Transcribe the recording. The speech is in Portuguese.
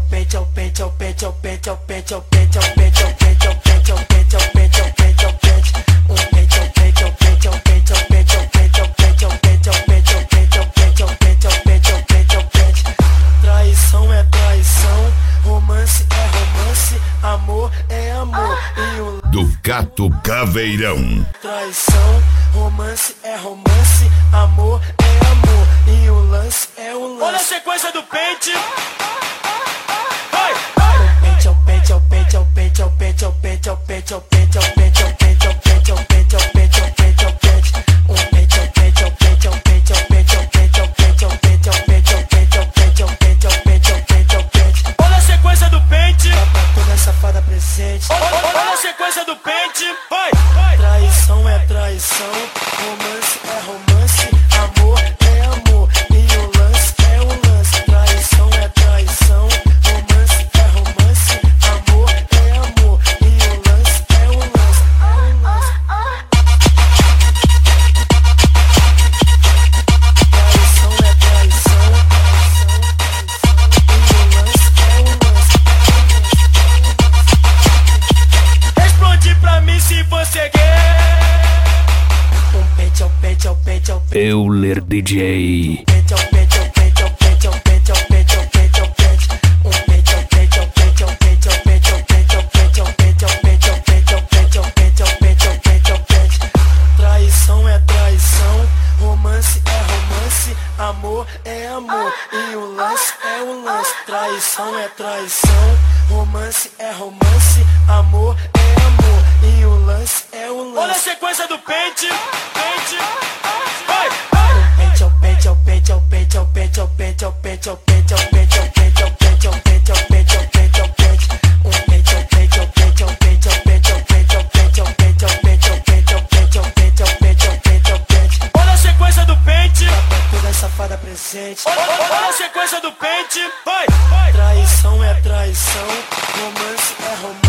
pente, ao pente, ao pente, ao pente, ao pente, ao pente, ao pente, ao pente, ao pente, ao pente, ao pente, ao pente, ao pente, um pente, ao pente, ao pente, ao pente, ao pente, ao pente, ao pente, ao pente, ao pente, ao pente, ao pente, ao pente, ao pente, ao pente, ao pente. Traição é traição, romance é romance, amor é amor e o Ducato Caveirão. traição, romance é romance, amor é amor e o lance é o lance. Olha a sequência do pente. Ao pente, ao pente, ao pente, ao pente, ao pente, ao pente, ao pente, ao pente, ao pente, ao pente, ao pente, ao pente, ao pente, ao pente, um pente, ao pente, ao pente, ao pente, ao pente, ao pente, ao pente, ao pente, ao pente, ao pente, ao pente, ao pente, ao pente, ao pente, ao pente. Olha a sequência do pente. Dá pra toda safada presente. Olha a sequência do pente. Vai. Traição é traição, romance é romance, amor é amor e o lance é o lance. Traição é traição, romance é romance, amor é amor e o lance é o lance. Traição é traição, e o lance é o lance. Responde pra mim se você quer. Pente, ao pente, ao pente, ao pente. Euler DJ. Pente, ao pente, ao pente, ao pente, ao pente, ao pente, ao pente, ao pente. Um pente, ao pente, ao pente, ao pente, ao pente, ao pente, ao pente, ao pente, ao pente, ao pente, ao pente, ao pente, ao pente, ao pente, ao pente. Traição é traição, romance é romance, amor é amor e o lance é o lance. Traição é traição, romance é romance, amor é amor e o lance é o lance. Olha a sequência do pente. Vai. Pente, ao pente, ao pente, ao pente, ao pente, ao pente, ao pente, ao pente, ao pente, ao pente, ao pente, ao pente, ao pente, ao pente, ao pente, um pente, ao pente, ao pente, ao pente, ao pente, ao pente, ao pente, ao pente, ao pente, ao pente, ao pente, ao pente, ao pente, ao pente, ao pente. Olha a sequência do pente. Dá pra toda safada presente. Olha a sequência do pente. Vai. Traição é traição, romance é romance.